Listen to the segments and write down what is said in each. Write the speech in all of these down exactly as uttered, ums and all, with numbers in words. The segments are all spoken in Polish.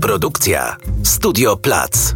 Produkcja Studio Plac.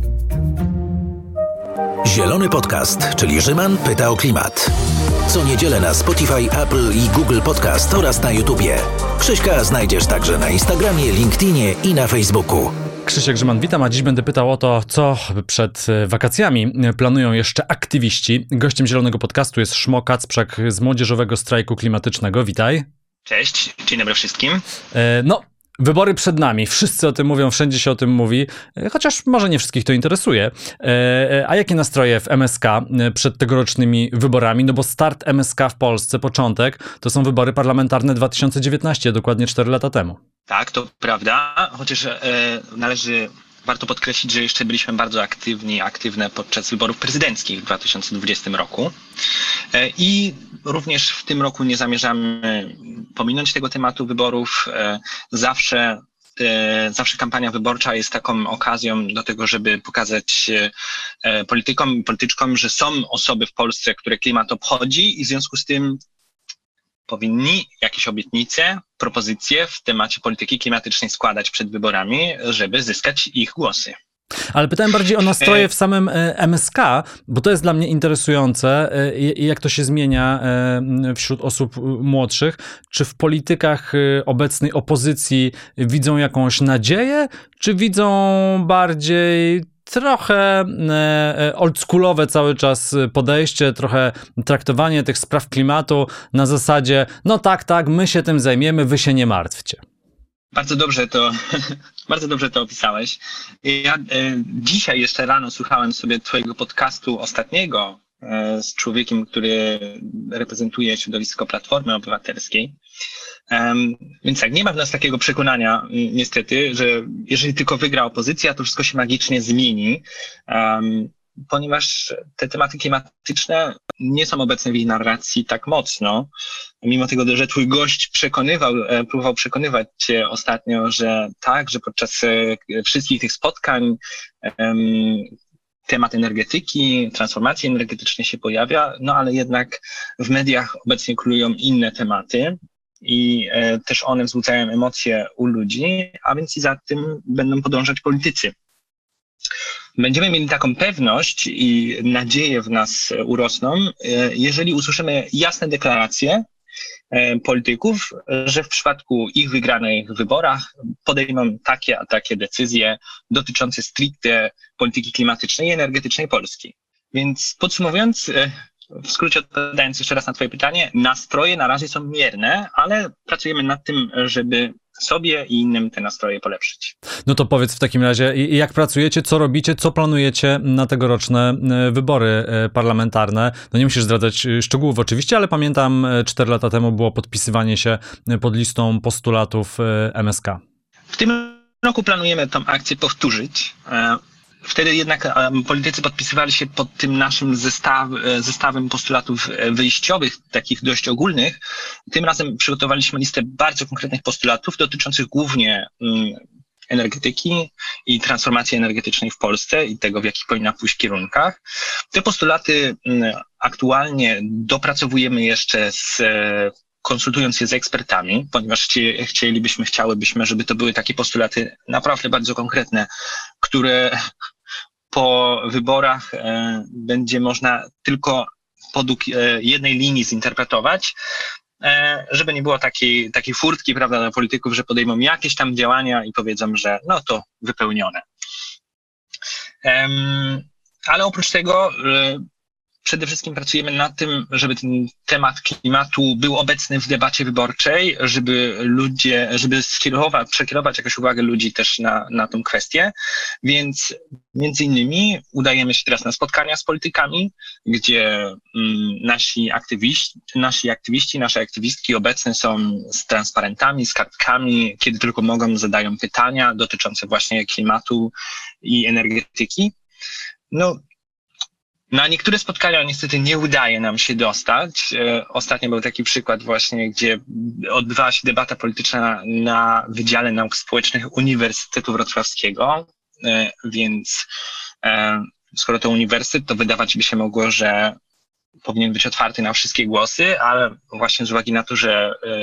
Zielony Podcast, czyli Rzyman pyta o klimat. Co niedzielę na Spotify, Apple i Google Podcast oraz na YouTubie. Krzyśka znajdziesz także na Instagramie, LinkedInie i na Facebooku. Krzysiek Rzyman, witam, a dziś będę pytał o to, co przed wakacjami planują jeszcze aktywiści. Gościem Zielonego Podcastu jest Szmo Kacprzak z Młodzieżowego Strajku Klimatycznego. Witaj. Cześć, dzień dobry wszystkim. E, no, wybory przed nami. Wszyscy o tym mówią, wszędzie się o tym mówi, chociaż może nie wszystkich to interesuje. E, a jakie nastroje w M S K przed tegorocznymi wyborami? No bo start M S K w Polsce, początek, to są wybory parlamentarne dwa tysiące dziewiętnaście, dokładnie cztery lata temu. Tak, to prawda, chociaż e, należy, warto podkreślić, że jeszcze byliśmy bardzo aktywni, aktywne podczas wyborów prezydenckich w dwa tysiące dwudziestym roku. E, I również w tym roku nie zamierzamy pominąć tego tematu wyborów. E, zawsze, e, zawsze kampania wyborcza jest taką okazją do tego, żeby pokazać e, politykom i polityczkom, że są osoby w Polsce, które klimat obchodzi i w związku z tym powinni jakieś obietnice, propozycje w temacie polityki klimatycznej składać przed wyborami, żeby zyskać ich głosy. Ale pytałem bardziej o nastroje w samym M S K, bo to jest dla mnie interesujące i jak to się zmienia wśród osób młodszych. Czy w politykach obecnej opozycji widzą jakąś nadzieję, czy widzą bardziej trochę oldschoolowe cały czas podejście, trochę traktowanie tych spraw klimatu na zasadzie, no tak, tak, my się tym zajmiemy, wy się nie martwcie. Bardzo dobrze to, bardzo dobrze to opisałeś. Ja e, dzisiaj jeszcze rano słuchałem sobie twojego podcastu ostatniego e, z człowiekiem, który reprezentuje środowisko Platformy Obywatelskiej. Um, więc tak, nie ma w nas takiego przekonania niestety, że jeżeli tylko wygra opozycja, to wszystko się magicznie zmieni, um, ponieważ te tematy klimatyczne nie są obecne w jej narracji tak mocno, mimo tego, że twój gość przekonywał, próbował przekonywać cię ostatnio, że tak, że podczas wszystkich tych spotkań um, temat energetyki, transformacji energetycznej się pojawia, no ale jednak w mediach obecnie królują inne tematy. I e, też one wzbudzają emocje u ludzi, a więc i za tym będą podążać politycy. Będziemy mieli taką pewność i nadzieję w nas urosną, e, jeżeli usłyszymy jasne deklaracje e, polityków, że w przypadku ich wygranych wyborach podejmą takie a takie decyzje dotyczące stricte polityki klimatycznej i energetycznej Polski. Więc podsumowując, e, w skrócie odpowiadając jeszcze raz na twoje pytanie, nastroje na razie są mierne, ale pracujemy nad tym, żeby sobie i innym te nastroje polepszyć. No to powiedz w takim razie, jak pracujecie, co robicie, co planujecie na tegoroczne wybory parlamentarne? No nie musisz zdradzać szczegółów oczywiście, ale pamiętam, cztery lata temu było podpisywanie się pod listą postulatów M S K. W tym roku planujemy tą akcję powtórzyć. Wtedy jednak politycy podpisywali się pod tym naszym zestaw, zestawem postulatów wyjściowych, takich dość ogólnych. Tym razem przygotowaliśmy listę bardzo konkretnych postulatów dotyczących głównie energetyki i transformacji energetycznej w Polsce i tego, w jakich powinna pójść kierunkach. Te postulaty aktualnie dopracowujemy jeszcze z konsultując się z ekspertami, ponieważ chcielibyśmy, chciałybyśmy, żeby to były takie postulaty naprawdę bardzo konkretne, które po wyborach e, będzie można tylko podług e, jednej linii zinterpretować, e, żeby nie było takiej, takiej furtki, prawda, dla polityków, że podejmą jakieś tam działania i powiedzą, że no to wypełnione. E, ale oprócz tego e, przede wszystkim pracujemy nad tym, żeby ten temat klimatu był obecny w debacie wyborczej, żeby ludzie, żeby skierować, przekierować jakoś uwagę ludzi też na, na tą kwestię. Więc między innymi udajemy się teraz na spotkania z politykami, gdzie mm, nasi aktywiści, nasi aktywiści, nasze aktywistki obecne są z transparentami, z kartkami, kiedy tylko mogą, zadają pytania dotyczące właśnie klimatu i energetyki. No, Na niektóre spotkania niestety nie udaje nam się dostać. Ostatnio był taki przykład właśnie, gdzie odbywała się debata polityczna na Wydziale Nauk Społecznych Uniwersytetu Wrocławskiego, więc skoro to uniwersytet, to wydawać by się mogło, że powinien być otwarty na wszystkie głosy, ale właśnie z uwagi na to, że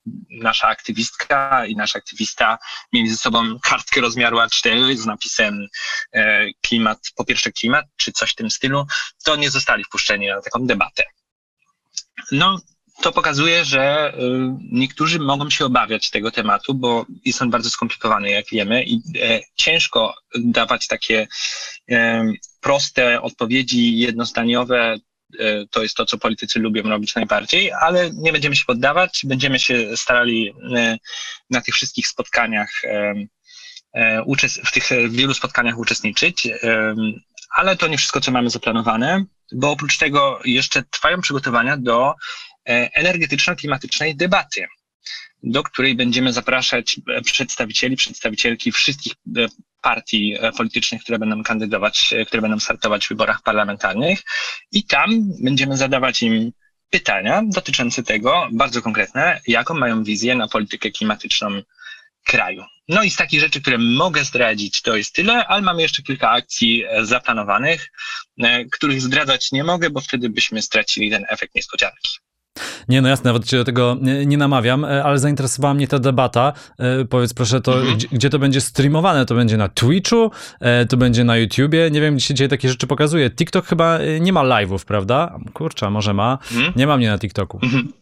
nasza aktywistka i nasz aktywista mieli ze sobą kartkę rozmiaru A cztery z napisem e, klimat, po pierwsze klimat, czy coś w tym stylu, to nie zostali wpuszczeni na taką debatę. No, to pokazuje, że y, niektórzy mogą się obawiać tego tematu, bo jest on bardzo skomplikowany, jak wiemy, i e, ciężko dawać takie e, proste odpowiedzi jednozdaniowe. E, to jest to, co politycy lubią robić najbardziej, ale nie będziemy się poddawać, będziemy się starali e, na tych wszystkich spotkaniach, e, e, uczest- w tych wielu spotkaniach uczestniczyć, e, ale to nie wszystko, co mamy zaplanowane, bo oprócz tego jeszcze trwają przygotowania do energetyczno-klimatycznej debaty, do której będziemy zapraszać przedstawicieli, przedstawicielki wszystkich partii politycznych, które będą kandydować, które będą startować w wyborach parlamentarnych i tam będziemy zadawać im pytania dotyczące tego, bardzo konkretne, jaką mają wizję na politykę klimatyczną kraju. No i z takich rzeczy, które mogę zdradzić, to jest tyle, ale mamy jeszcze kilka akcji zaplanowanych, których zdradzać nie mogę, bo wtedy byśmy stracili ten efekt niespodzianki. Nie, no jasne, nawet cię do tego nie, nie namawiam, ale zainteresowała mnie ta debata. Powiedz proszę, to mhm. gdzie, gdzie to będzie streamowane? To będzie na Twitchu? To będzie na YouTubie? Nie wiem, gdzie się dzisiaj takie rzeczy pokazuje. TikTok chyba nie ma live'ów, prawda? Kurczę, może ma. Mhm. Nie ma mnie na TikToku. Mhm.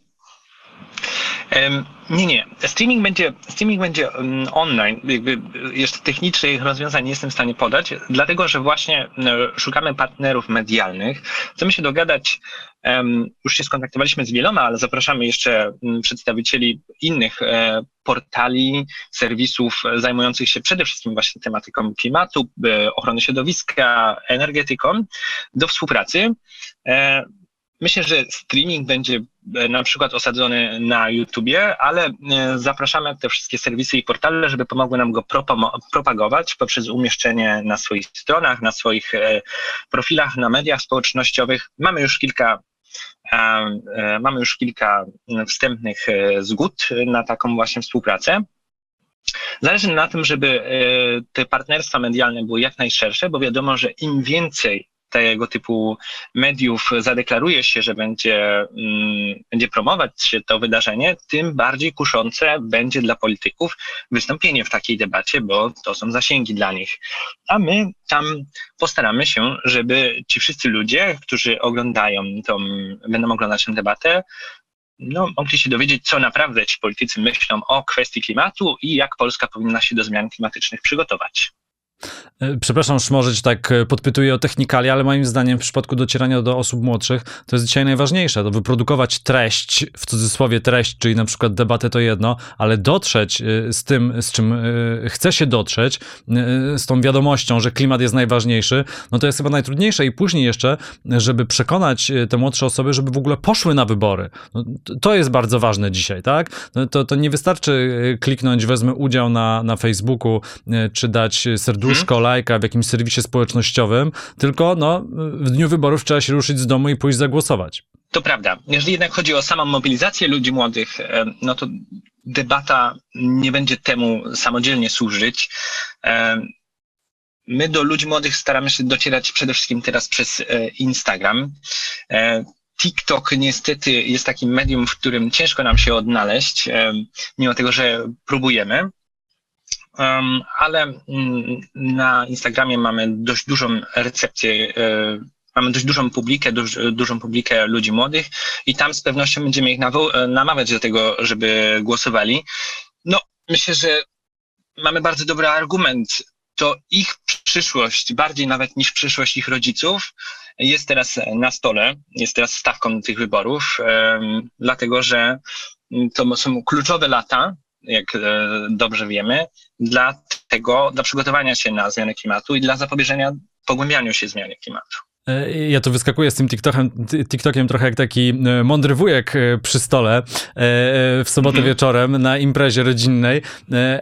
Um, nie, nie. Streaming będzie, streaming będzie um, online. Jakby jeszcze technicznych rozwiązań nie jestem w stanie podać, dlatego że właśnie no, szukamy partnerów medialnych. Chcemy się dogadać, um, już się skontaktowaliśmy z wieloma, ale zapraszamy jeszcze um, przedstawicieli innych e, portali, serwisów zajmujących się przede wszystkim właśnie tematyką klimatu, e, ochrony środowiska, energetyką do współpracy. E, Myślę, że streaming będzie na przykład osadzony na YouTubie, ale zapraszamy te wszystkie serwisy i portale, żeby pomogły nam go propagować poprzez umieszczenie na swoich stronach, na swoich profilach, na mediach społecznościowych. Mamy już kilka, mamy już kilka wstępnych zgód na taką właśnie współpracę. Zależy na tym, żeby te partnerstwa medialne były jak najszersze, bo wiadomo, że im więcej tego typu mediów zadeklaruje się, że będzie, mm, będzie promować się to wydarzenie, tym bardziej kuszące będzie dla polityków wystąpienie w takiej debacie, bo to są zasięgi dla nich. A my tam postaramy się, żeby ci wszyscy ludzie, którzy oglądają tą, będą oglądać tę debatę, no, mogli się dowiedzieć, co naprawdę ci politycy myślą o kwestii klimatu i jak Polska powinna się do zmian klimatycznych przygotować. Przepraszam, Szmorze, że tak podpytuję o technikalia, ale moim zdaniem w przypadku docierania do osób młodszych to jest dzisiaj najważniejsze, to wyprodukować treść, w cudzysłowie treść, czyli na przykład debatę to jedno, ale dotrzeć z tym, z czym chce się dotrzeć, z tą wiadomością, że klimat jest najważniejszy, no to jest chyba najtrudniejsze i później jeszcze, żeby przekonać te młodsze osoby, żeby w ogóle poszły na wybory. No, to jest bardzo ważne dzisiaj, tak? No, to, to nie wystarczy kliknąć, wezmę udział na, na Facebooku, czy dać serduszko, Hmm. lajka w jakimś serwisie społecznościowym, tylko no, w dniu wyborów trzeba się ruszyć z domu i pójść zagłosować. To prawda. Jeżeli jednak chodzi o samą mobilizację ludzi młodych, no to debata nie będzie temu samodzielnie służyć. My do ludzi młodych staramy się docierać przede wszystkim teraz przez Instagram. TikTok niestety jest takim medium, w którym ciężko nam się odnaleźć, mimo tego, że próbujemy. Um, ale mm, na Instagramie mamy dość dużą recepcję, y, mamy dość dużą publikę, duż, dużą publikę ludzi młodych i tam z pewnością będziemy ich nawo- namawiać do tego, żeby głosowali. No, myślę, że mamy bardzo dobry argument. To ich przyszłość, bardziej nawet niż przyszłość ich rodziców, jest teraz na stole, jest teraz stawką tych wyborów, y, dlatego że to są kluczowe lata, jak dobrze wiemy, dla tego, dla przygotowania się na zmianę klimatu i dla zapobieżenia pogłębianiu się zmiany klimatu. Ja tu wyskakuję z tym TikTokiem, TikTokiem trochę jak taki mądry wujek przy stole w sobotę mm-hmm. wieczorem na imprezie rodzinnej,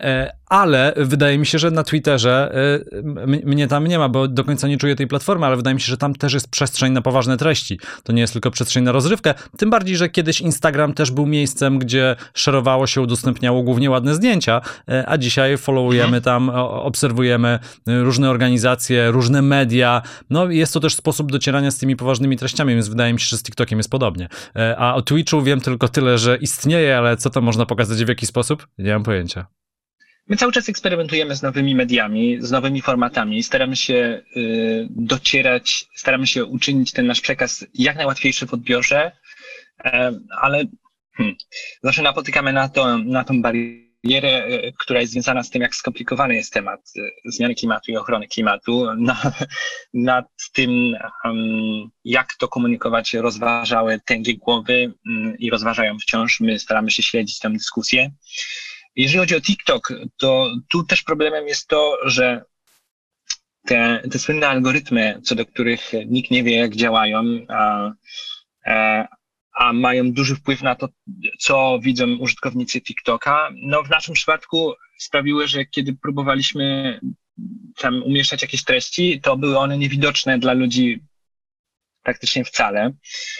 ale wydaje mi się, że na Twitterze y, mnie tam nie ma, bo do końca nie czuję tej platformy, ale wydaje mi się, że tam też jest przestrzeń na poważne treści. To nie jest tylko przestrzeń na rozrywkę, tym bardziej, że kiedyś Instagram też był miejscem, gdzie szerowało się, udostępniało głównie ładne zdjęcia, y, a dzisiaj followujemy tam, obserwujemy różne organizacje, różne media. No jest to też sposób docierania z tymi poważnymi treściami, więc wydaje mi się, że z TikTokiem jest podobnie. Y, a o Twitchu wiem tylko tyle, że istnieje, ale co to można pokazać, w jaki sposób? Nie mam pojęcia. My cały czas eksperymentujemy z nowymi mediami, z nowymi formatami. Staramy się y, docierać, staramy się uczynić ten nasz przekaz jak najłatwiejszy w odbiorze, y, ale hmm, zawsze napotykamy na, to, na tą barierę, y, która jest związana z tym, jak skomplikowany jest temat y, zmiany klimatu i ochrony klimatu. Na, nad tym, um, jak to komunikować, rozważały tęgie głowy y, i rozważają wciąż. My staramy się śledzić tę dyskusję. Jeżeli chodzi o TikTok, to tu też problemem jest to, że te, te słynne algorytmy, co do których nikt nie wie, jak działają, a, a, a mają duży wpływ na to, co widzą użytkownicy TikToka, no w naszym przypadku sprawiły, że kiedy próbowaliśmy tam umieszczać jakieś treści, to były one niewidoczne dla ludzi praktycznie wcale.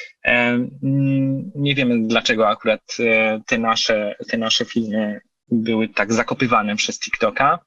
Nie wiemy, dlaczego akurat te nasze, te nasze filmy były tak zakopywane przez TikToka,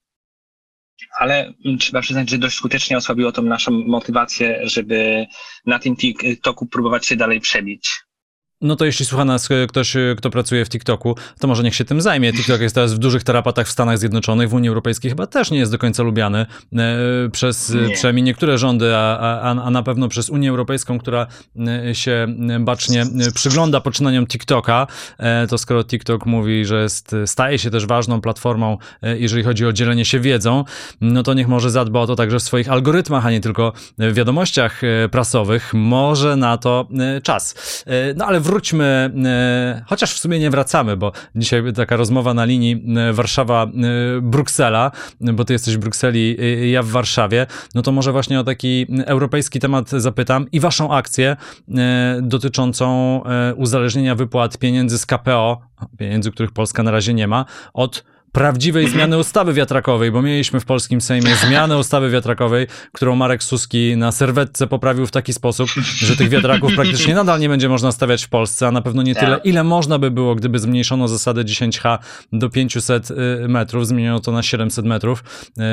ale trzeba przyznać, że dość skutecznie osłabiło tą naszą motywację, żeby na tym TikToku próbować się dalej przebić. No to jeśli słucha nas ktoś, kto pracuje w TikToku, to może niech się tym zajmie. TikTok jest teraz w dużych tarapatach w Stanach Zjednoczonych, w Unii Europejskiej chyba też nie jest do końca lubiany e, przez nie. przynajmniej niektóre rządy, a, a, a na pewno przez Unię Europejską, która się bacznie przygląda poczynaniom TikToka. E, to skoro TikTok mówi, że jest, staje się też ważną platformą, e, jeżeli chodzi o dzielenie się wiedzą, no to niech może zadba o to także w swoich algorytmach, a nie tylko w wiadomościach prasowych. Może na to czas. E, no ale w Wróćmy, chociaż w sumie nie wracamy, bo dzisiaj taka rozmowa na linii Warszawa-Bruksela, bo ty jesteś w Brukseli, ja w Warszawie, no to może właśnie o taki europejski temat zapytam i waszą akcję dotyczącą uzależnienia wypłat pieniędzy z K P O, pieniędzy, których Polska na razie nie ma, od prawdziwej zmiany ustawy wiatrakowej, bo mieliśmy w polskim Sejmie zmianę ustawy wiatrakowej, którą Marek Suski na serwetce poprawił w taki sposób, że tych wiatraków praktycznie nadal nie będzie można stawiać w Polsce, a na pewno nie tyle, ile można by było, gdyby zmniejszono zasadę dziesięć H do pięćset metrów, zmieniono to na siedemset metrów,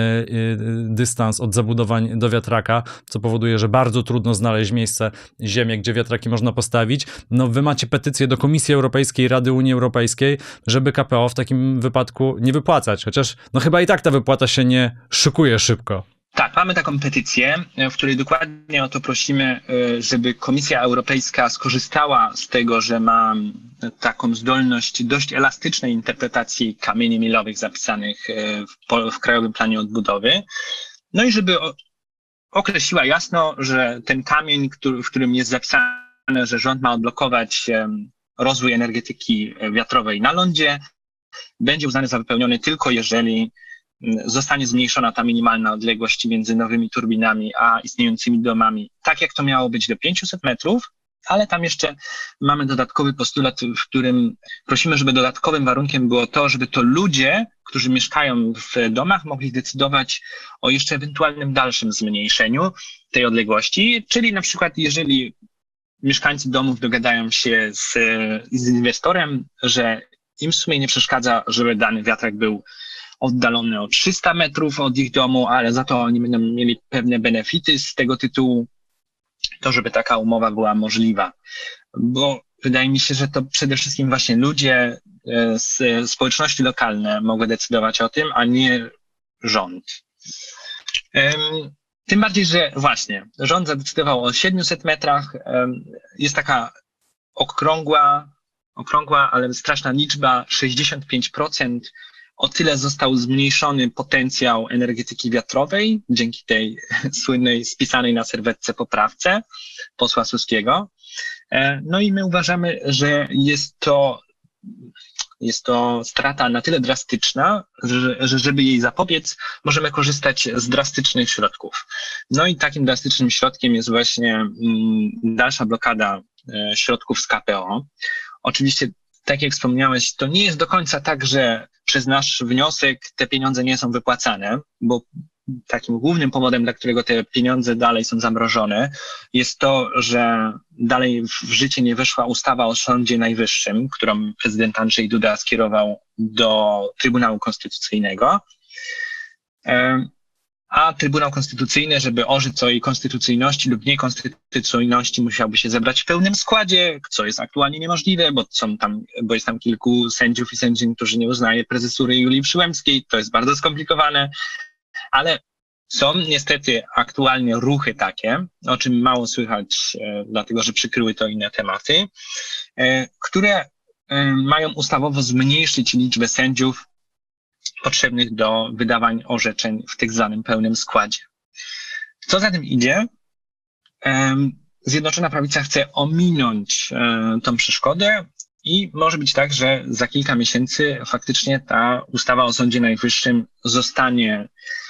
dystans od zabudowań do wiatraka, co powoduje, że bardzo trudno znaleźć miejsce, ziemię, gdzie wiatraki można postawić. No wy macie petycję do Komisji Europejskiej, Rady Unii Europejskiej, żeby K P O w takim wypadku nie wypłacać, chociaż no chyba i tak ta wypłata się nie szykuje szybko. Tak, mamy taką petycję, w której dokładnie o to prosimy, żeby Komisja Europejska skorzystała z tego, że ma taką zdolność dość elastycznej interpretacji kamieni milowych zapisanych w, w Krajowym Planie Odbudowy, no i żeby określiła jasno, że ten kamień, który, w którym jest zapisane, że rząd ma odblokować rozwój energetyki wiatrowej na lądzie, będzie uznany za wypełniony tylko jeżeli zostanie zmniejszona ta minimalna odległość między nowymi turbinami a istniejącymi domami, tak jak to miało być do pięćset metrów, ale tam jeszcze mamy dodatkowy postulat, w którym prosimy, żeby dodatkowym warunkiem było to, żeby to ludzie, którzy mieszkają w domach, mogli decydować o jeszcze ewentualnym dalszym zmniejszeniu tej odległości, czyli na przykład jeżeli mieszkańcy domów dogadają się z, z inwestorem, że im w sumie nie przeszkadza, żeby dany wiatrak był oddalony o trzysta metrów od ich domu, ale za to oni będą mieli pewne benefity z tego tytułu, to żeby taka umowa była możliwa. Bo wydaje mi się, że to przede wszystkim właśnie ludzie z społeczności lokalne mogą decydować o tym, a nie rząd. Tym bardziej, że właśnie rząd zadecydował o siedmiuset metrach. Jest taka okrągła, okrągła, ale straszna liczba, sześćdziesiąt pięć procent. O tyle został zmniejszony potencjał energetyki wiatrowej dzięki tej słynnej spisanej na serwetce poprawce posła Suskiego. No i my uważamy, że jest to, jest to strata na tyle drastyczna, że, że żeby jej zapobiec, możemy korzystać z drastycznych środków. No i takim drastycznym środkiem jest właśnie dalsza blokada środków z K P O. Oczywiście tak jak wspomniałeś, to nie jest do końca tak, że przez nasz wniosek te pieniądze nie są wypłacane, bo takim głównym powodem, dla którego te pieniądze dalej są zamrożone, jest to, że dalej w życie nie weszła ustawa o Sądzie Najwyższym, którą prezydent Andrzej Duda skierował do Trybunału Konstytucyjnego. A Trybunał Konstytucyjny, żeby orzec o jej konstytucyjności lub niekonstytucyjności, musiałby się zebrać w pełnym składzie, co jest aktualnie niemożliwe, bo są tam, bo jest tam kilku sędziów i sędziń, którzy nie uznaje prezesury Julii Przyłębskiej. To jest bardzo skomplikowane, ale są niestety aktualnie ruchy takie, o czym mało słychać, e, dlatego że przykryły to inne tematy, e, które e, mają ustawowo zmniejszyć liczbę sędziów potrzebnych do wydawań orzeczeń w tak zwanym pełnym składzie. Co za tym idzie? Zjednoczona Prawica chce ominąć tą przeszkodę i może być tak, że za kilka miesięcy faktycznie ta ustawa o Sądzie Najwyższym zostanie,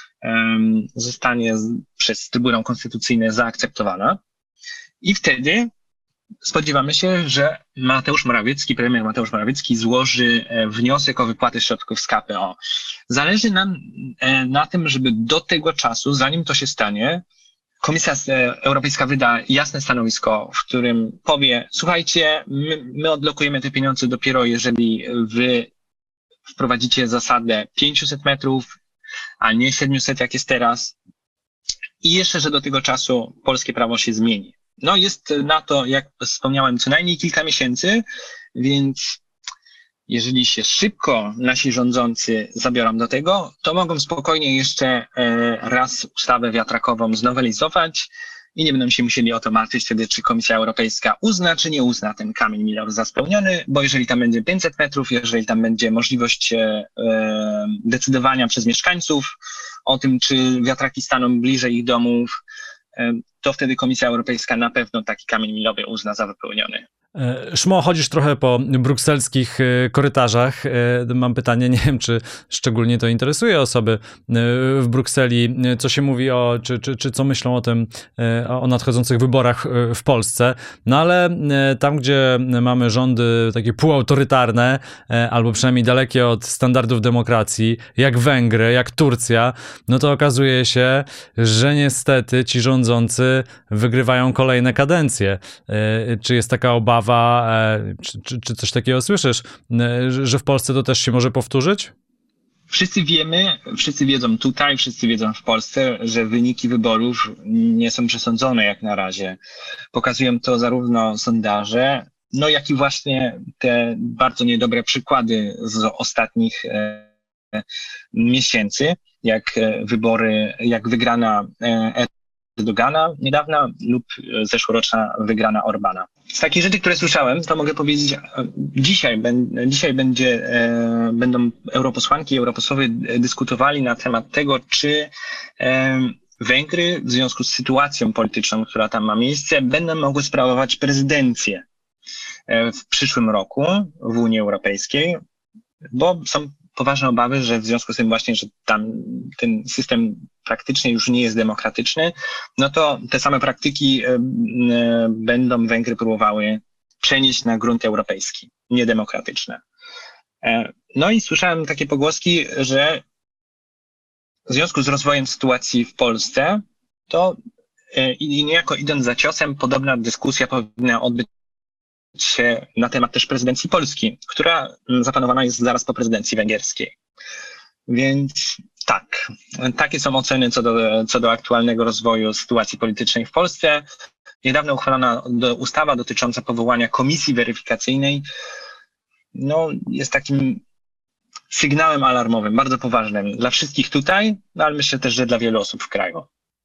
zostanie przez Trybunał Konstytucyjny zaakceptowana i wtedy spodziewamy się, że Mateusz Morawiecki, premier Mateusz Morawiecki złoży wniosek o wypłatę środków z K P O. Zależy nam na tym, żeby do tego czasu, zanim to się stanie, Komisja Europejska wyda jasne stanowisko, w którym powie, słuchajcie, my, my odblokujemy te pieniądze dopiero jeżeli wy wprowadzicie zasadę pięćset metrów, a nie siedemset, jak jest teraz. I jeszcze, że do tego czasu polskie prawo się zmieni. No jest na to, jak wspomniałem, co najmniej kilka miesięcy, więc jeżeli się szybko nasi rządzący zabiorą do tego, to mogą spokojnie jeszcze raz ustawę wiatrakową znowelizować i nie będą się musieli o to martwić wtedy, czy Komisja Europejska uzna, czy nie uzna ten kamień milowy za spełniony, bo jeżeli tam będzie pięćset metrów, jeżeli tam będzie możliwość decydowania przez mieszkańców o tym, czy wiatraki staną bliżej ich domów, to wtedy Komisja Europejska na pewno taki kamień milowy uzna za wypełniony. Szmo, chodzisz trochę po brukselskich korytarzach. Mam pytanie, nie wiem, czy szczególnie to interesuje osoby w Brukseli, co się mówi o, czy, czy, czy co myślą o tym, o nadchodzących wyborach w Polsce. No ale tam, gdzie mamy rządy takie półautorytarne, albo przynajmniej dalekie od standardów demokracji, jak Węgry, jak Turcja, no to okazuje się, że niestety ci rządzący wygrywają kolejne kadencje. Czy jest taka obawa, Czy, czy, czy coś takiego słyszysz, że w Polsce to też się może powtórzyć? Wszyscy wiemy, wszyscy wiedzą tutaj, wszyscy wiedzą w Polsce, że wyniki wyborów nie są przesądzone jak na razie. Pokazują to zarówno sondaże, no jak i właśnie te bardzo niedobre przykłady z ostatnich e, miesięcy, jak wybory, jak wygrana e, Erdogana niedawna lub zeszłoroczna wygrana Orbana. Z takich rzeczy, które słyszałem, to mogę powiedzieć, dzisiaj, dzisiaj będzie, e, będą europosłanki i europosłowie dyskutowali na temat tego, czy e, Węgry w związku z sytuacją polityczną, która tam ma miejsce, będą mogły sprawować prezydencję e, w przyszłym roku w Unii Europejskiej, bo są poważne obawy, że w związku z tym właśnie, że tam ten system praktycznie już nie jest demokratyczny, no to te same praktyki y, y, będą Węgry próbowały przenieść na grunt europejski, niedemokratyczne. E, no i słyszałem takie pogłoski, że w związku z rozwojem sytuacji w Polsce, to y, i niejako idąc za ciosem, podobna dyskusja powinna odbyć się na temat też prezydencji Polski, która zaplanowana jest zaraz po prezydencji węgierskiej. Więc tak, takie są oceny co do, co do aktualnego rozwoju sytuacji politycznej w Polsce. Niedawno uchwalona do, ustawa dotycząca powołania komisji weryfikacyjnej no, jest takim sygnałem alarmowym, bardzo poważnym dla wszystkich tutaj, no, ale myślę też, że dla wielu osób w kraju.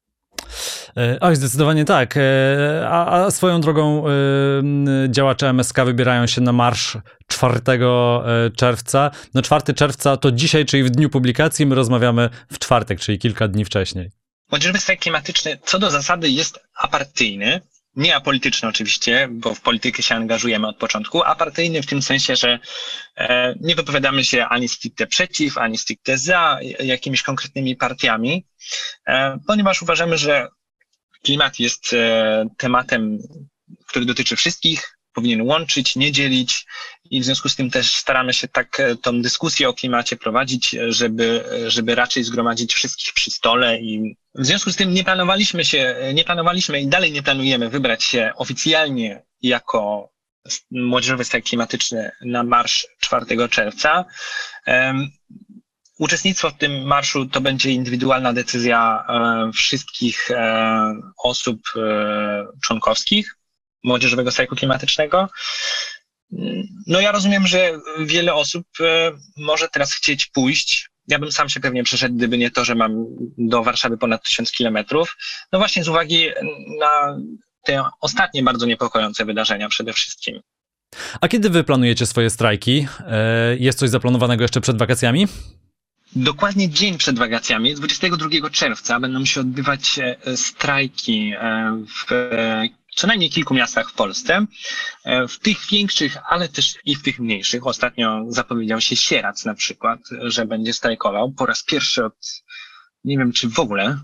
Oj, zdecydowanie tak. A, a swoją drogą działacze M S K wybierają się na marsz czwartego czerwca. No czwartego czerwca to dzisiaj, czyli w dniu publikacji, my rozmawiamy w czwartek, czyli kilka dni wcześniej. Chociażby strajk klimatyczny co do zasady jest apartyjny, nie apolityczny oczywiście, bo w politykę się angażujemy od początku, apartyjny w tym sensie, że e, nie wypowiadamy się ani stricte przeciw, ani stricte za jakimiś konkretnymi partiami, e, ponieważ uważamy, że klimat jest e, tematem, który dotyczy wszystkich powinien łączyć, nie dzielić i w związku z tym też staramy się tak tą dyskusję o klimacie prowadzić, żeby, żeby raczej zgromadzić wszystkich przy stole i w związku z tym nie planowaliśmy się, nie planowaliśmy i dalej nie planujemy wybrać się oficjalnie jako Młodzieżowy Strajk Klimatyczny na marsz czwartego czerwca. Um, Uczestnictwo w tym marszu to będzie indywidualna decyzja e, wszystkich e, osób e, członkowskich Młodzieżowego Strajku Klimatycznego. No ja rozumiem, że wiele osób e, może teraz chcieć pójść. Ja bym sam się pewnie przeszedł, gdyby nie to, że mam do Warszawy ponad tysiąc kilometrów. No właśnie z uwagi na te ostatnie bardzo niepokojące wydarzenia przede wszystkim. A kiedy wy planujecie swoje strajki? E, jest coś zaplanowanego jeszcze przed wakacjami? Dokładnie dzień przed wakacjami, dwudziestego drugiego czerwca, będą się odbywać strajki w co najmniej kilku miastach w Polsce. W tych większych, ale też i w tych mniejszych. Ostatnio zapowiedział się Sierac na przykład, że będzie strajkował po raz pierwszy od nie wiem czy w ogóle.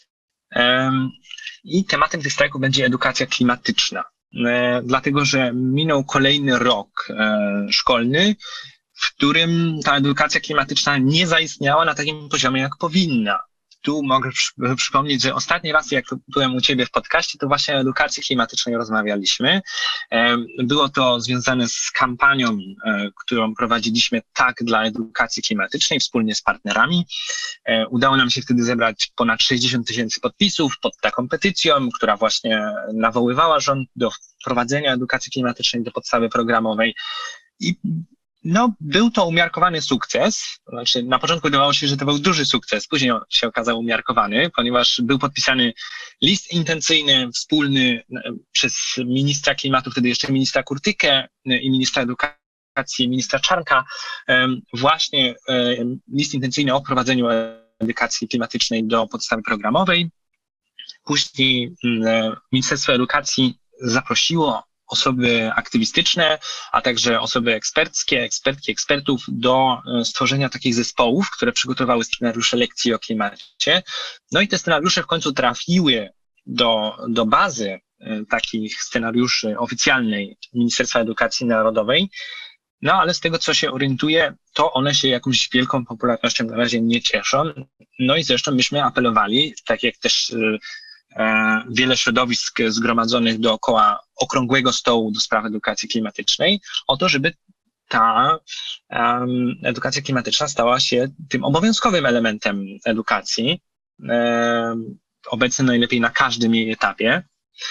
I tematem tych strajków będzie edukacja klimatyczna. Dlatego, że minął kolejny rok szkolny, w którym ta edukacja klimatyczna nie zaistniała na takim poziomie, jak powinna. Tu mogę przy- przypomnieć, że ostatni raz, jak byłem u ciebie w podcaście, to właśnie o edukacji klimatycznej rozmawialiśmy. Było to związane z kampanią, którą prowadziliśmy tak dla edukacji klimatycznej wspólnie z partnerami. Udało nam się wtedy zebrać ponad sześćdziesiąt tysięcy podpisów pod taką petycją, która właśnie nawoływała rząd do wprowadzenia edukacji klimatycznej do podstawy programowej. I no, był to umiarkowany sukces. Znaczy, na początku wydawało się, że to był duży sukces, później on się okazał umiarkowany, ponieważ był podpisany list intencyjny, wspólny przez ministra klimatu, wtedy jeszcze ministra Kurtykę i ministra edukacji, ministra Czarnka, właśnie list intencyjny o wprowadzeniu edukacji klimatycznej do podstawy programowej. Później Ministerstwo Edukacji zaprosiło osoby aktywistyczne, a także osoby eksperckie, ekspertki, ekspertów do stworzenia takich zespołów, które przygotowały scenariusze lekcji o klimacie. No i te scenariusze w końcu trafiły do, do bazy takich scenariuszy oficjalnej Ministerstwa Edukacji Narodowej. No ale z tego, co się orientuję, to one się jakąś wielką popularnością na razie nie cieszą. No i zresztą myśmy apelowali, tak jak też wiele środowisk zgromadzonych dookoła okrągłego stołu do spraw edukacji klimatycznej, o to, żeby ta um, edukacja klimatyczna stała się tym obowiązkowym elementem edukacji, um, obecnym najlepiej na każdym jej etapie,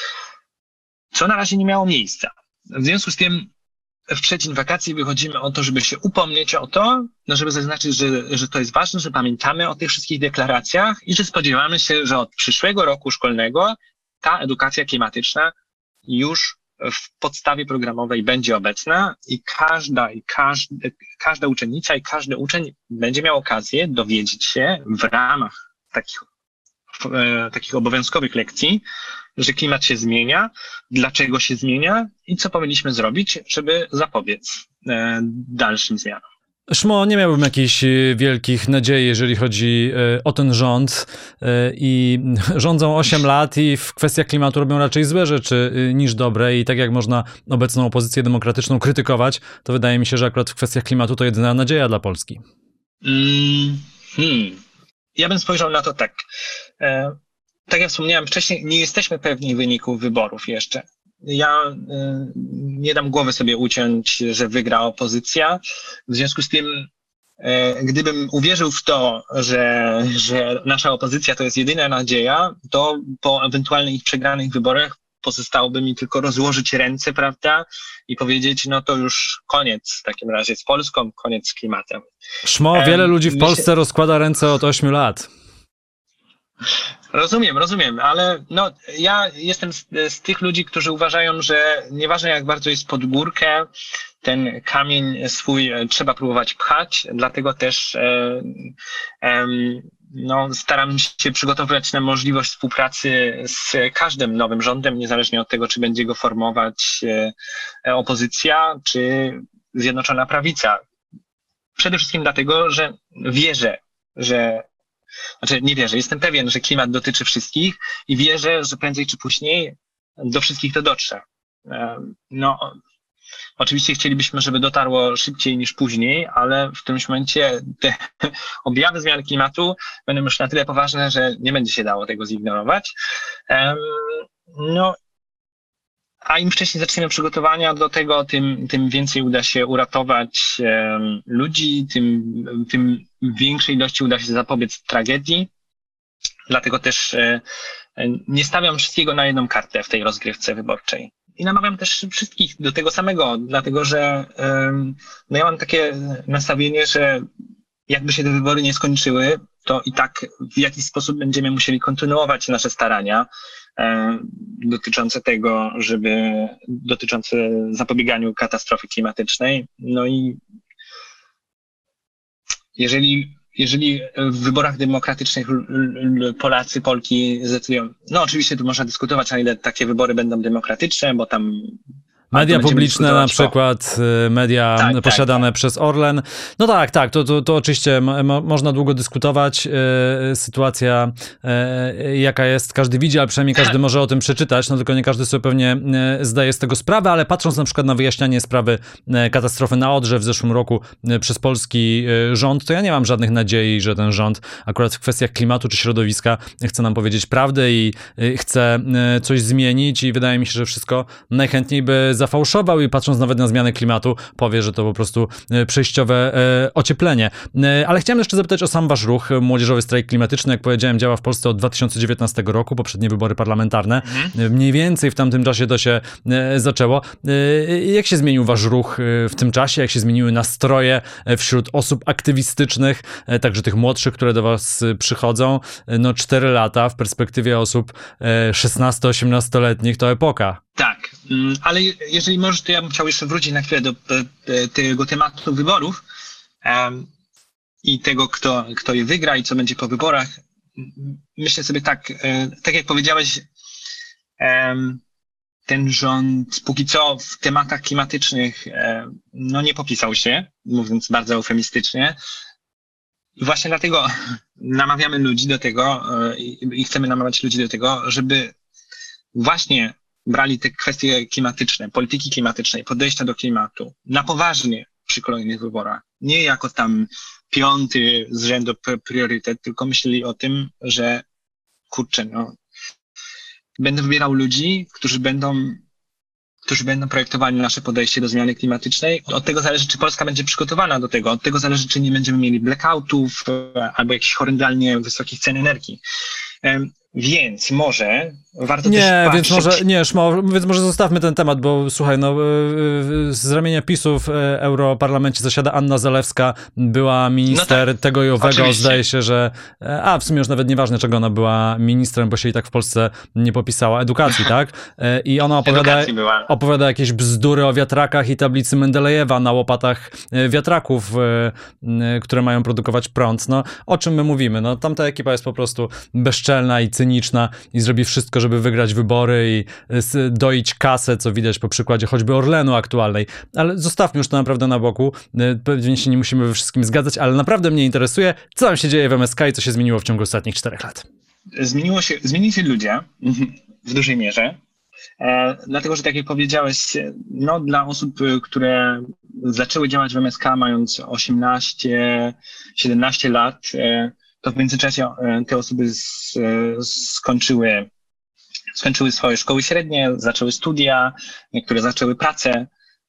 co na razie nie miało miejsca. W związku z tym w przeddzień wakacji wychodzimy o to, żeby się upomnieć o to, no żeby zaznaczyć, że, że to jest ważne, że pamiętamy o tych wszystkich deklaracjach i że spodziewamy się, że od przyszłego roku szkolnego ta edukacja klimatyczna już w podstawie programowej będzie obecna i każda, i każdy, każda uczennica i każdy uczeń będzie miał okazję dowiedzieć się w ramach takich, e, takich obowiązkowych lekcji, że klimat się zmienia, dlaczego się zmienia i co powinniśmy zrobić, żeby zapobiec e, dalszym zmianom. Szmo, nie miałbym jakichś wielkich nadziei, jeżeli chodzi o ten rząd i rządzą osiem lat i w kwestiach klimatu robią raczej złe rzeczy niż dobre i tak jak można obecną opozycję demokratyczną krytykować, to wydaje mi się, że akurat w kwestiach klimatu to jedyna nadzieja dla Polski. Mm, hmm. Ja bym spojrzał na to tak. E, tak jak wspomniałem wcześniej, nie jesteśmy pewni wyników wyborów jeszcze. Ja y, nie dam głowy sobie uciąć, że wygra opozycja. W związku z tym, y, gdybym uwierzył w to, że, że nasza opozycja to jest jedyna nadzieja, to po ewentualnych przegranych wyborach pozostałoby mi tylko rozłożyć ręce, prawda, i powiedzieć, no to już koniec w takim razie z Polską, koniec z klimatem. Szmo, wiele um, ludzi w Polsce myślę... rozkłada ręce od ośmiu lat. Rozumiem, rozumiem, ale no, ja jestem z, z tych ludzi, którzy uważają, że nieważne jak bardzo jest pod górkę, ten kamień swój trzeba próbować pchać, dlatego też e, e, no, staram się przygotowywać na możliwość współpracy z każdym nowym rządem, niezależnie od tego, czy będzie go formować e, opozycja, czy Zjednoczona Prawica. Przede wszystkim dlatego, że wierzę, że Znaczy nie wierzę, jestem pewien, że klimat dotyczy wszystkich i wierzę, że prędzej czy później do wszystkich to dotrze. No, Oczywiście chcielibyśmy, żeby dotarło szybciej niż później, ale w którymś momencie te objawy zmiany klimatu będą już na tyle poważne, że nie będzie się dało tego zignorować. No, a im wcześniej zaczniemy przygotowania do tego, tym, tym więcej uda się uratować ludzi, tym, tym większej ilości uda się zapobiec tragedii. Dlatego też nie stawiam wszystkiego na jedną kartę w tej rozgrywce wyborczej. I namawiam też wszystkich do tego samego, dlatego że no ja mam takie nastawienie, że jakby się te wybory nie skończyły, to i tak w jakiś sposób będziemy musieli kontynuować nasze starania dotyczące tego, żeby dotyczące zapobieganiu katastrofy klimatycznej. No i jeżeli Jeżeli w wyborach demokratycznych Polacy, Polki zdecydują, no oczywiście tu można dyskutować, na ile takie wybory będą demokratyczne, bo tam... Media publiczne na przykład, o... media tak, posiadane tak, tak. przez Orlen. No tak, tak, to, to, to oczywiście mo, można długo dyskutować. E, sytuacja e, jaka jest, każdy widzi, ale przynajmniej każdy może o tym przeczytać, no tylko nie każdy sobie pewnie e, zdaje z tego sprawę, ale patrząc na przykład na wyjaśnianie sprawy e, katastrofy na Odrze w zeszłym roku e, przez polski e, rząd, to ja nie mam żadnych nadziei, że ten rząd akurat w kwestiach klimatu czy środowiska chce nam powiedzieć prawdę i e, chce e, coś zmienić i wydaje mi się, że wszystko najchętniej by zafałszował i patrząc nawet na zmianę klimatu powie, że to po prostu przejściowe e, ocieplenie. E, ale chciałem jeszcze zapytać o sam wasz ruch. Młodzieżowy strajk klimatyczny, jak powiedziałem, działa w Polsce od dwa tysiące dziewiętnastego roku, poprzednie wybory parlamentarne. Mhm. Mniej więcej w tamtym czasie to się e, zaczęło. E, jak się zmienił wasz ruch w tym czasie? Jak się zmieniły nastroje wśród osób aktywistycznych, e, także tych młodszych, które do was przychodzą? No cztery lata w perspektywie osób e, szesnasto-osiemnastoletnich to epoka. Tak, ale jeżeli możesz, to ja bym chciał jeszcze wrócić na chwilę do tego tematu wyborów um, i tego, kto, kto je wygra i co będzie po wyborach. Myślę sobie tak, tak jak powiedziałeś, um, ten rząd póki co w tematach klimatycznych um, no nie popisał się, mówiąc bardzo eufemistycznie. I właśnie dlatego namawiamy ludzi do tego i, i chcemy namawiać ludzi do tego, żeby właśnie brali te kwestie klimatyczne, polityki klimatycznej, podejścia do klimatu na poważnie przy kolejnych wyborach. Nie jako tam piąty z rzędu priorytet, tylko myśleli o tym, że kurczę, no, będę wybierał ludzi, którzy będą, którzy będą projektowali nasze podejście do zmiany klimatycznej. Od tego zależy, czy Polska będzie przygotowana do tego. Od tego zależy, czy nie będziemy mieli blackoutów albo jakichś horrendalnie wysokich cen energii. Więc może warto nie, też patrzeć... Więc może, nie, szmo, więc może zostawmy ten temat, bo słuchaj, no z ramienia PiSu w Europarlamencie zasiada Anna Zalewska, była minister no tak, tego i owego, oczywiście. Zdaje się, że a w sumie już nawet nieważne, czego ona była ministrem, bo się i tak w Polsce nie popisała, edukacji, tak? I ona opowiada, opowiada jakieś bzdury o wiatrakach i tablicy Mendelejewa na łopatach wiatraków, które mają produkować prąd. No, o czym my mówimy? No, tamta ekipa jest po prostu bezczelna i cyniczna i zrobi wszystko, żeby wygrać wybory i doić kasę, co widać po przykładzie choćby Orlenu aktualnej. Ale zostawmy już to naprawdę na boku. Pewnie się nie musimy we wszystkim zgadzać, ale naprawdę mnie interesuje, co tam się dzieje w M S K i co się zmieniło w ciągu ostatnich czterech lat. Zmieniło się, zmienili się ludzie w dużej mierze. E, dlatego, że tak jak powiedziałeś, no dla osób, które zaczęły działać w M S K mając osiemnaście siedemnaście lat, e, to w międzyczasie te osoby z, skończyły, skończyły swoje szkoły średnie, zaczęły studia, niektóre zaczęły pracę,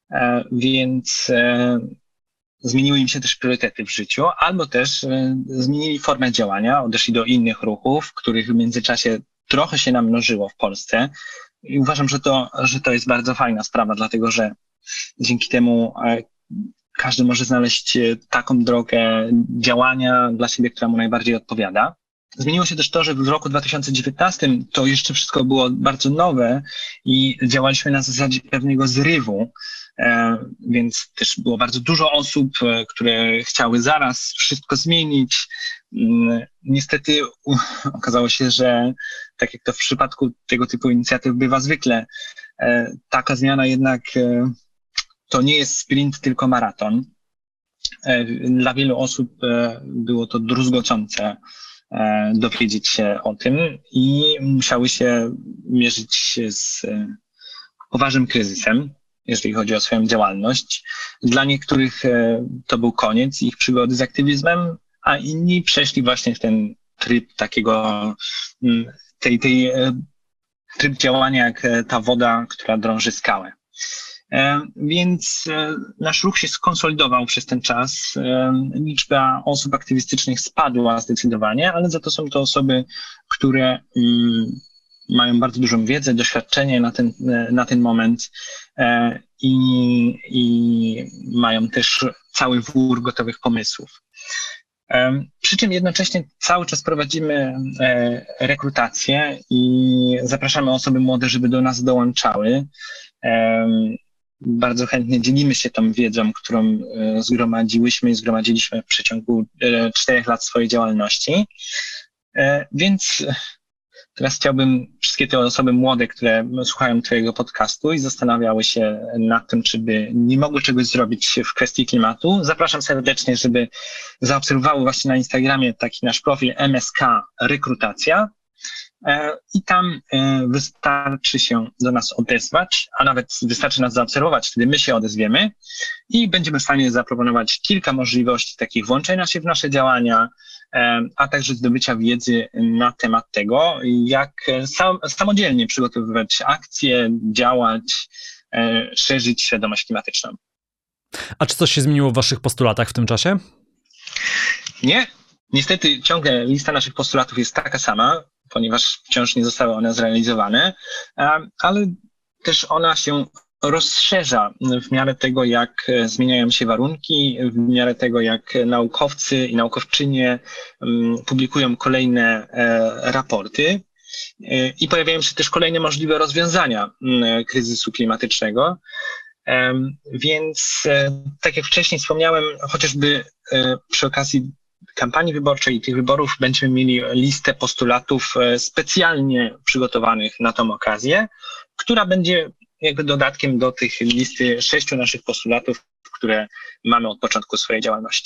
więc zmieniły im się też priorytety w życiu, albo też zmienili formę działania, odeszli do innych ruchów, których w międzyczasie trochę się namnożyło w Polsce. I uważam, że to, że to jest bardzo fajna sprawa, dlatego że dzięki temu każdy może znaleźć taką drogę działania dla siebie, która mu najbardziej odpowiada. Zmieniło się też to, że w roku dwa tysiące dziewiętnastym to jeszcze wszystko było bardzo nowe i działaliśmy na zasadzie pewnego zrywu, więc też było bardzo dużo osób, które chciały zaraz wszystko zmienić. Niestety okazało się, że tak jak to w przypadku tego typu inicjatyw bywa zwykle, taka zmiana jednak to nie jest sprint, tylko maraton. Dla wielu osób było to druzgocące dowiedzieć się o tym i musiały się mierzyć się z poważnym kryzysem. jeżeli chodzi o swoją działalność. Dla niektórych to był koniec ich przygody z aktywizmem, a inni przeszli właśnie w ten tryb takiego, tej, tej tryb działania jak ta woda, która drąży skałę. Więc nasz ruch się skonsolidował przez ten czas. Liczba osób aktywistycznych spadła zdecydowanie, ale za to są to osoby, które mają bardzo dużą wiedzę, doświadczenie na ten, na ten moment i, i mają też cały wór gotowych pomysłów. Przy czym jednocześnie cały czas prowadzimy rekrutację i zapraszamy osoby młode, żeby do nas dołączały. Bardzo chętnie dzielimy się tą wiedzą, którą zgromadziłyśmy i zgromadziliśmy w przeciągu czterech lat swojej działalności. Więc teraz chciałbym wszystkie te osoby młode, które słuchają Twojego podcastu i zastanawiały się nad tym, czy by nie mogły czegoś zrobić w kwestii klimatu, zapraszam serdecznie, żeby zaobserwowały właśnie na Instagramie taki nasz profil M S K Rekrutacja i tam wystarczy się do nas odezwać, a nawet wystarczy nas zaobserwować, wtedy my się odezwiemy i będziemy w stanie zaproponować kilka możliwości takich włączenia się w nasze działania, a także zdobycia wiedzy na temat tego, jak sam, samodzielnie przygotowywać akcje, działać, szerzyć świadomość klimatyczną. A czy coś się zmieniło w waszych postulatach w tym czasie? Nie. Niestety ciągle lista naszych postulatów jest taka sama, ponieważ wciąż nie zostały one zrealizowane, ale też ona się rozszerza w miarę tego, jak zmieniają się warunki, w miarę tego, jak naukowcy i naukowczynie publikują kolejne raporty i pojawiają się też kolejne możliwe rozwiązania kryzysu klimatycznego. Więc tak jak wcześniej wspomniałem, chociażby przy okazji kampanii wyborczej i tych wyborów będziemy mieli listę postulatów specjalnie przygotowanych na tą okazję, która będzie jakby dodatkiem do tych listy sześciu naszych postulatów, które mamy od początku swojej działalności.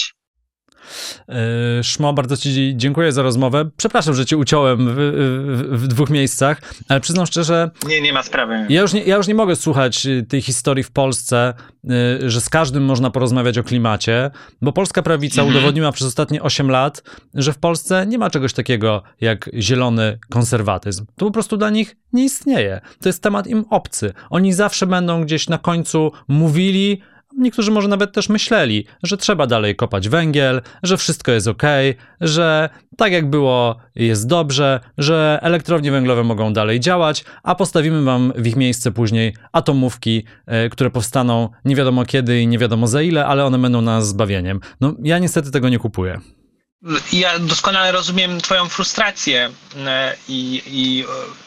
Szmo, bardzo Ci dziękuję za rozmowę. Przepraszam, że Cię uciąłem w, w, w dwóch miejscach, ale przyznam szczerze... Nie, nie ma sprawy. Ja już nie, ja już nie mogę słuchać tej historii w Polsce, że z każdym można porozmawiać o klimacie, bo polska prawica mhm. udowodniła przez ostatnie osiem lat, że w Polsce nie ma czegoś takiego jak zielony konserwatyzm. To po prostu dla nich nie istnieje. To jest temat im obcy. Oni zawsze będą gdzieś na końcu mówili, niektórzy może nawet też myśleli, że trzeba dalej kopać węgiel, że wszystko jest okej, że tak jak było jest dobrze, że elektrownie węglowe mogą dalej działać, a postawimy wam w ich miejsce później atomówki, które powstaną nie wiadomo kiedy i nie wiadomo za ile, ale one będą nas zbawieniem. No ja niestety tego nie kupuję. Ja doskonale rozumiem twoją frustrację i, i,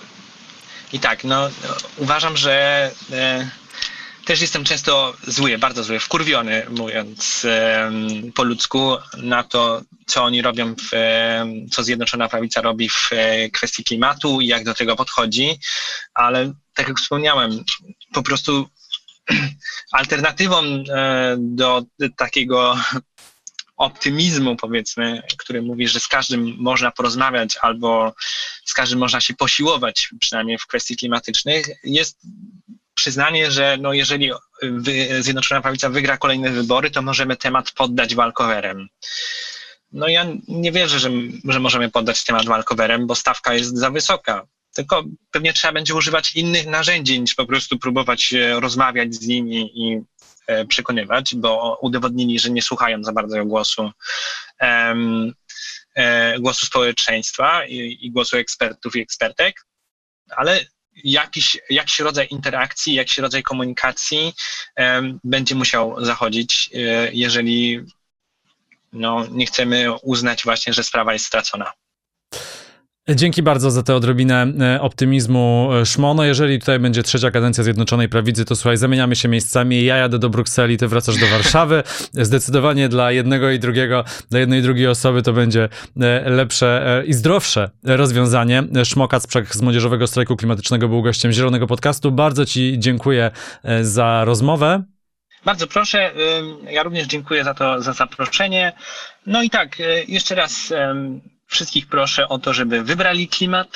i tak, no uważam, że też jestem często zły, bardzo zły, wkurwiony, mówiąc um, po ludzku, na to, co oni robią, w, um, co Zjednoczona Prawica robi w um, kwestii klimatu i jak do tego podchodzi, ale tak jak wspomniałem, po prostu alternatywą um, do takiego optymizmu, powiedzmy, który mówi, że z każdym można porozmawiać albo z każdym można się posiłować, przynajmniej w kwestii klimatycznych, jest przyznanie, że no jeżeli Zjednoczona Prawica wygra kolejne wybory, to możemy temat poddać walkowerem. No ja nie wierzę, że, że możemy poddać temat walkowerem, bo stawka jest za wysoka. Tylko pewnie trzeba będzie używać innych narzędzi, niż po prostu próbować rozmawiać z nimi i e, przekonywać, bo udowodnili, że nie słuchają za bardzo głosu, em, e, głosu społeczeństwa i, i głosu ekspertów i ekspertek, ale Jakiś, jakiś rodzaj interakcji, jakiś rodzaj komunikacji um, będzie musiał zachodzić, e, jeżeli no, nie chcemy uznać właśnie, że sprawa jest stracona. Dzięki bardzo za tę odrobinę optymizmu, Szmo. No jeżeli tutaj będzie trzecia kadencja Zjednoczonej Prawicy, to słuchaj, zamieniamy się miejscami. Ja jadę do Brukseli, ty wracasz do Warszawy. Zdecydowanie dla jednego i drugiego, dla jednej i drugiej osoby to będzie lepsze i zdrowsze rozwiązanie. Szmo Kacprzak z Młodzieżowego Strajku Klimatycznego był gościem Zielonego Podcastu. Bardzo ci dziękuję za rozmowę. Bardzo proszę. Ja również dziękuję za to, za zaproszenie. No i tak, jeszcze raz wszystkich proszę o to, żeby wybrali klimat,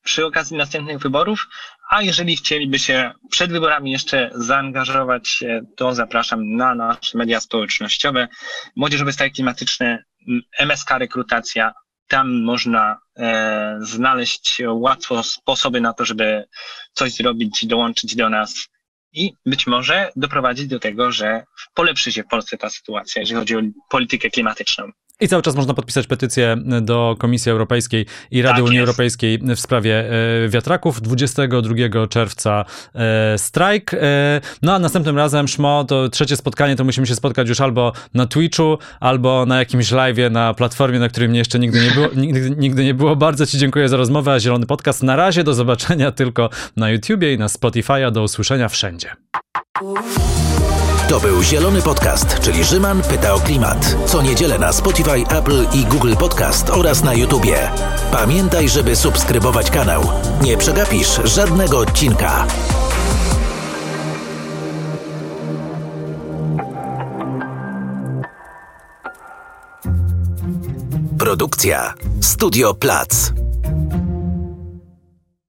przy okazji następnych wyborów, a jeżeli chcieliby się przed wyborami jeszcze zaangażować, to zapraszam na nasze media społecznościowe. Młodzieżowe Staje Klimatyczne, M S K Rekrutacja. Tam można e, znaleźć łatwo sposoby na to, żeby coś zrobić, dołączyć do nas i być może doprowadzić do tego, że polepszy się w Polsce ta sytuacja, jeżeli chodzi o politykę klimatyczną. I cały czas można podpisać petycję do Komisji Europejskiej i Rady Tak Unii jest. Europejskiej w sprawie e, wiatraków. dwudziestego drugiego czerwca e, strajk. E, no a następnym razem, Szmo, to trzecie spotkanie, to musimy się spotkać już albo na Twitchu, albo na jakimś live'ie na platformie, na której mnie jeszcze nigdy nie było. Nigdy, nigdy nie było. Bardzo ci dziękuję za rozmowę, a Zielony Podcast na razie do zobaczenia tylko na YouTubie i na Spotify'a. Do usłyszenia wszędzie. To był Zielony Podcast, czyli Szyman pyta o klimat. Co niedzielę na Spotify, Apple i Google Podcast oraz na YouTubie. Pamiętaj, żeby subskrybować kanał. Nie przegapisz żadnego odcinka. Produkcja Studio Plac.